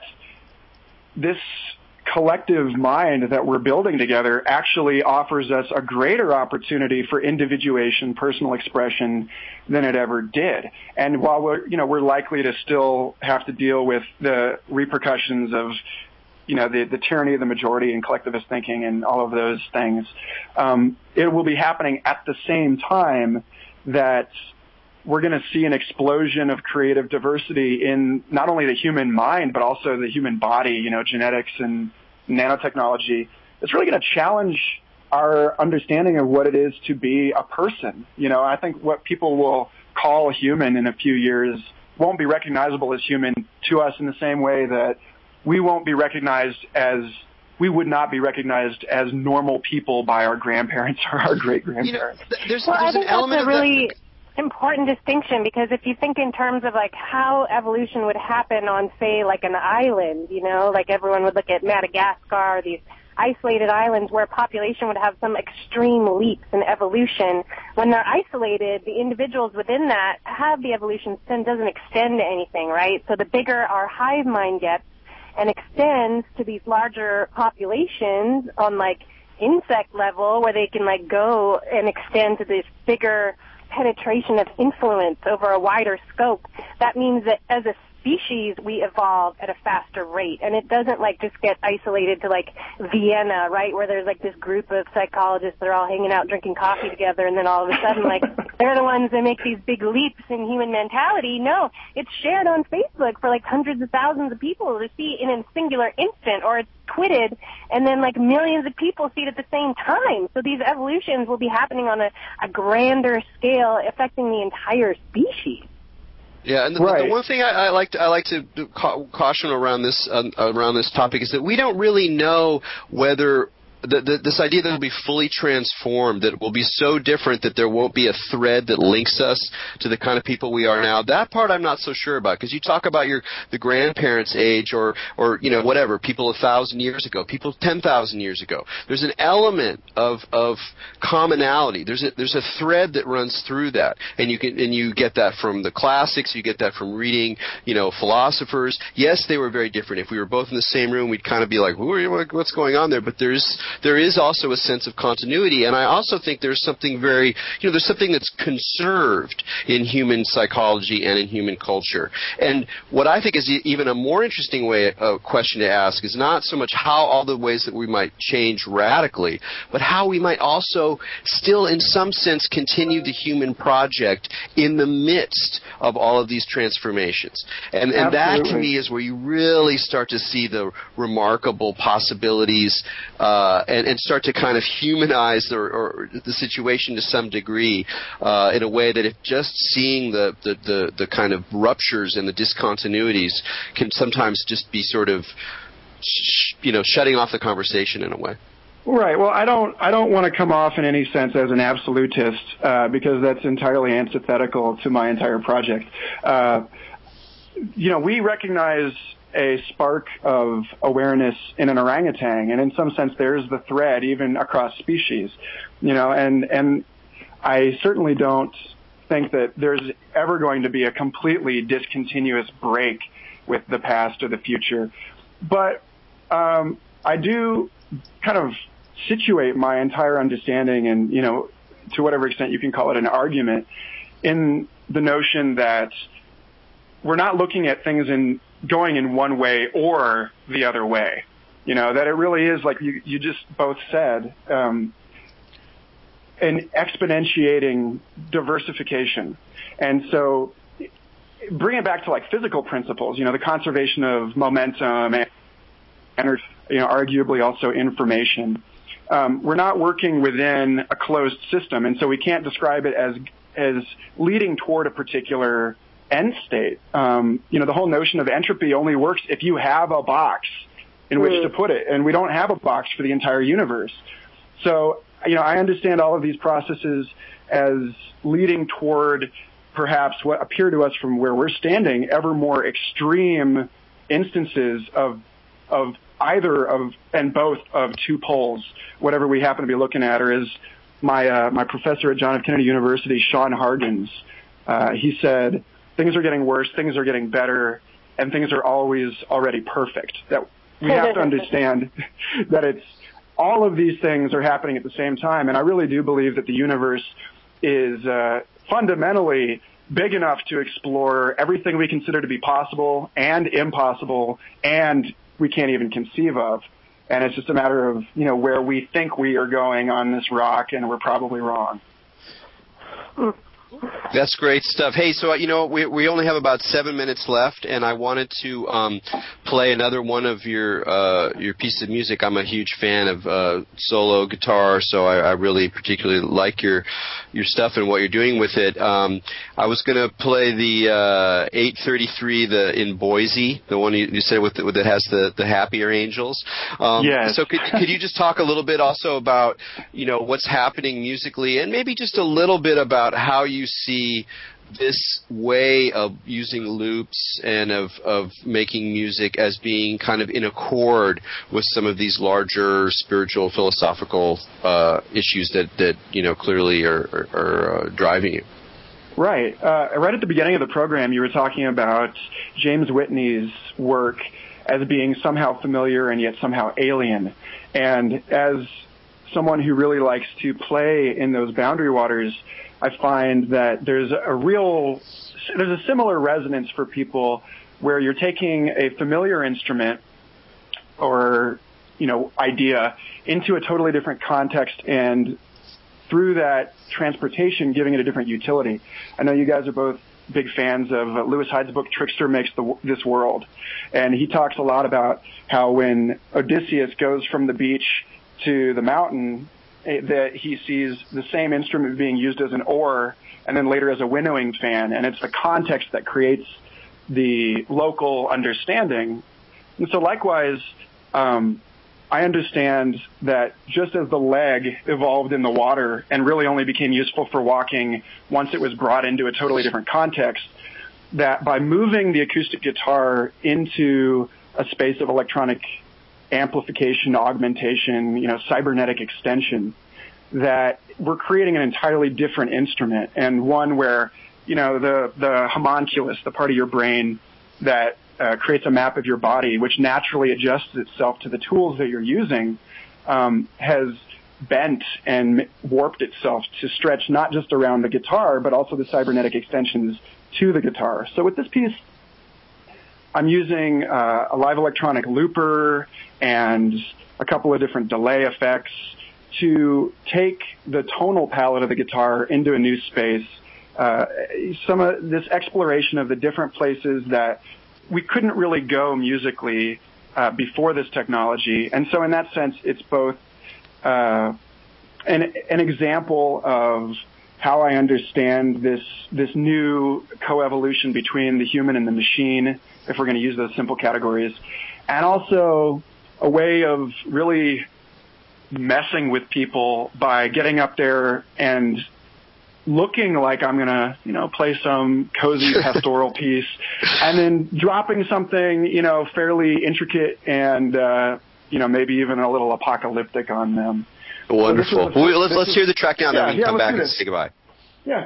D: this collective mind that we're building together actually offers us a greater opportunity for individuation, personal expression than it ever did. And while we're, you know, we're likely to still have to deal with the repercussions of, you know, the, the tyranny of the majority and collectivist thinking and all of those things, um, it will be happening at the same time that we're going to see an explosion of creative diversity in not only the human mind, but also the human body, you know, genetics and nanotechnology. It's really going to challenge our understanding of what it is to be a person. You know, I think what people will call human in a few years won't be recognizable as human to us in the same way that we won't be recognized as, we would not be recognized as normal people by our grandparents or our great-grandparents.
B: You know, there's,
C: well,
B: there's
C: I think
B: an element
C: that's a
B: of
C: really
B: that.
C: important distinction, because if you think in terms of like how evolution would happen on, say, like an island, you know, like everyone would look at Madagascar, these isolated islands where population would have some extreme leaps in evolution. When they're isolated, the individuals within that have the evolution then doesn't extend to anything, right? So the bigger our hive mind gets and extends to these larger populations on like insect level, where they can like go and extend to this bigger penetration of influence over a wider scope, that means that as a species we evolve at a faster rate, and it doesn't like just get isolated to like Vienna, right, where there's like this group of psychologists that are all hanging out drinking coffee together, and then all of a sudden like they're the ones that make these big leaps in human mentality. No, it's shared on Facebook for like hundreds of thousands of people to see in a singular instant, or it's tweeted and then like millions of people see it at the same time. So these evolutions will be happening on a, a grander scale, affecting the entire species.
B: Yeah, and the,
D: right.
B: the one thing I, I like to I like to ca- caution around this uh, around this topic is that we don't really know whether the, the, this idea that it will be fully transformed, that it will be so different that there won't be a thread that links us to the kind of people we are now. That part I'm not so sure about, because you talk about your the grandparents' age, or or you know whatever, people a thousand years ago, people ten thousand years ago. There's an element of of commonality. There's a there's a thread that runs through that, and you can and you get that from the classics. You get that from reading, you know, philosophers. Yes, they were very different. If we were both in the same room, we'd kind of be like, what's going on there? But there's there is also a sense of continuity, and I also think there's something very, you know, there's something that's conserved in human psychology and in human culture. And what I think is even a more interesting way, uh, question to ask is not so much how all the ways that we might change radically, but how we might also still, in some sense, continue the human project in the midst of all of these transformations. And, and that, to me, is where you really start to see the remarkable possibilities uh, and, and start to kind of humanize the, or the situation to some degree uh, in a way that if just seeing the, the, the, the kind of ruptures and the discontinuities can sometimes just be sort of, sh- you know, shutting off the conversation in a way.
D: Right. Well, I don't. I don't want to come off in any sense as an absolutist, uh, because that's entirely antithetical to my entire project. Uh, you know, we recognize a spark of awareness in an orangutan, and in some sense, there's the thread even across species. You know, and and I certainly don't think that there's ever going to be a completely discontinuous break with the past or the future, but um, I do kind of situate my entire understanding, and, you know, to whatever extent you can call it an argument, in the notion that we're not looking at things in going in one way or the other way. You know, that it really is, like you, you just both said, um, an exponentiating diversification. And so bring it back to like physical principles, you know, the conservation of momentum and energy, you know, arguably also information. Um, we're not working within a closed system, and so we can't describe it as as leading toward a particular end state. Um, you know, the whole notion of entropy only works if you have a box. in which to put it, and we don't have a box for the entire universe. So, you know, I understand all of these processes as leading toward perhaps what appear to us from where we're standing ever more extreme instances of of either of and both of two poles, whatever we happen to be looking at, or as my uh, my professor at John F. Kennedy University, Sean Hargens, uh, he said, things are getting worse, things are getting better, and things are always already perfect. That we have to understand that it's all of these things are happening at the same time, and I really do believe that the universe is uh, fundamentally big enough to explore everything we consider to be possible and impossible and we can't even conceive of. And it's just a matter of, you know, where we think we are going on this rock, and we're probably wrong.
B: That's great stuff. Hey, so, you know, we we only have about seven minutes left, and I wanted to um, play another one of your uh, your pieces of music. I'm a huge fan of uh, solo guitar, so I, I really particularly like your your stuff and what you're doing with it. Um, I was going to play the uh, eight thirty-three, the in Boise, the one you, you said with the, that has the, the Happier Angels. Um,
D: yes.
B: So could, could you just talk a little bit also about, you know, what's happening musically, and maybe just a little bit about how you see this way of using loops and of, of making music as being kind of in accord with some of these larger spiritual, philosophical uh, issues that, that, you know, clearly are, are, are uh, driving you.
D: Right. Uh, right at the beginning of the program, you were talking about James Whitney's work as being somehow familiar and yet somehow alien. And as someone who really likes to play in those boundary waters, I find that there's a real, there's a similar resonance for people where you're taking a familiar instrument or, you know, idea into a totally different context and through that transportation giving it a different utility. I know you guys are both big fans of uh, Lewis Hyde's book, Trickster Makes the, This World. And he talks a lot about how when Odysseus goes from the beach to the mountain, that he sees the same instrument being used as an oar and then later as a winnowing fan. And it's the context that creates the local understanding. And so likewise, um, I understand that just as the leg evolved in the water and really only became useful for walking once it was brought into a totally different context, that by moving the acoustic guitar into a space of electronic amplification, augmentation, you know, cybernetic extension, that we're creating an entirely different instrument, and one where, you know, the, the homunculus, the part of your brain that uh, creates a map of your body, which naturally adjusts itself to the tools that you're using, um, has bent and warped itself to stretch not just around the guitar, but also the cybernetic extensions to the guitar. So with this piece, I'm using uh, a live electronic looper and a couple of different delay effects to take the tonal palette of the guitar into a new space. Uh, some of this exploration of the different places that we couldn't really go musically uh, before this technology. And so in that sense, it's both uh, an, an example of how I understand this this new coevolution between the human and the machine, if we're going to use those simple categories, and also a way of really messing with people by getting up there and looking like I'm going to, you know, play some cozy pastoral piece and then dropping something, you know, fairly intricate and, uh, you know, maybe even a little apocalyptic on them.
B: Wonderful. So well, let's, let's hear the track now,
D: yeah,
B: then we can
D: yeah,
B: come back and
D: this.
B: say goodbye.
D: Yeah.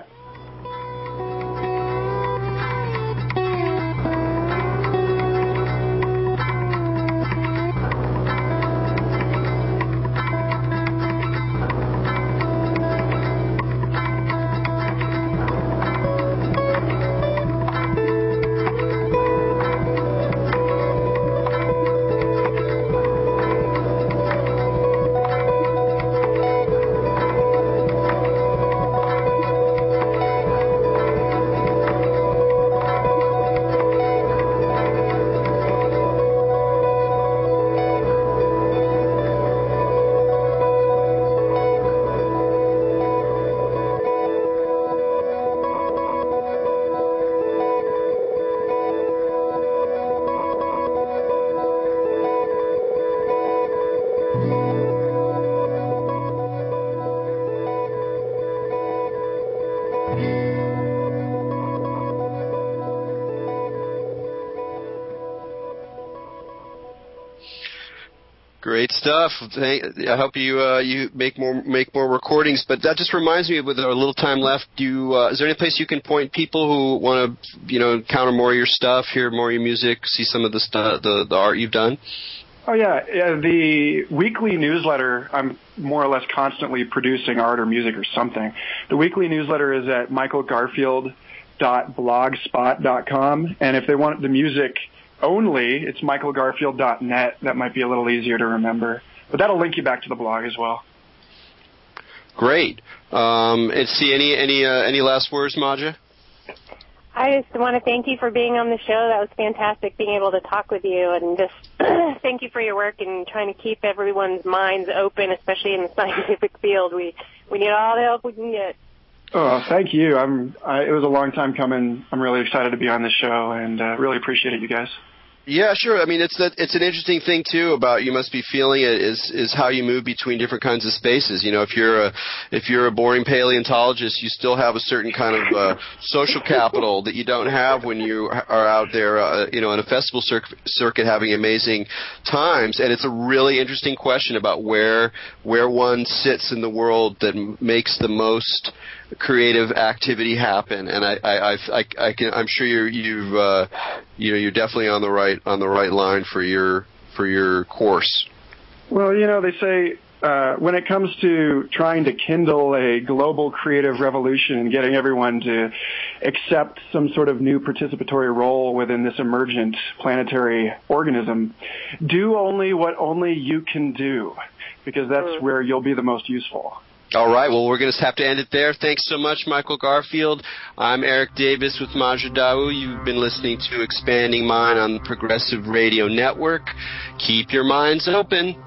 B: Great stuff. I hope you uh, you make more make more recordings. But that just reminds me, with a little time left, you uh, is there any place you can point people who want to, you know, encounter more of your stuff, hear more of your music, see some of the stu- the, the art you've done?
D: Oh yeah, yeah, the weekly newsletter. I'm more or less constantly producing art or music or something. The weekly newsletter is at michael garfield dot blogspot dot com, and if they want the music only, it's michael garfield dot net. That might be a little easier to remember. But that'll link you back to the blog as well.
B: Great. Um, and see, any any uh, any last words, Maja?
C: I just want to thank you for being on the show. That was fantastic, being able to talk with you, and just thank you for your work and trying to keep everyone's minds open, especially in the scientific field. We we need all the help we can get.
D: Oh, thank you. I'm. I, it was a long time coming. I'm really excited to be on this show, and uh, really appreciate it, you guys.
B: Yeah, sure. I mean, it's that it's an interesting thing too about you must be feeling it is is how you move between different kinds of spaces. You know, if you're a if you're a boring paleontologist, you still have a certain kind of uh, social capital that you don't have when you are out there, uh, you know, in a festival cir- circuit having amazing times. And it's a really interesting question about where where one sits in the world that m- makes the most creative activity happen. And I I I, I, I can I'm sure you're you've uh, you know you're definitely on the right on the right line for your for your course.
D: Well, you know, they say uh, when it comes to trying to kindle a global creative revolution and getting everyone to accept some sort of new participatory role within this emergent planetary organism, do only what only you can do, because that's where you'll be the most useful.
B: All right, well, we're going to have to end it there. Thanks so much, Michael Garfield. I'm Eric Davis with Maja Dawu. You've been listening to Expanding Mind on the Progressive Radio Network. Keep your minds open.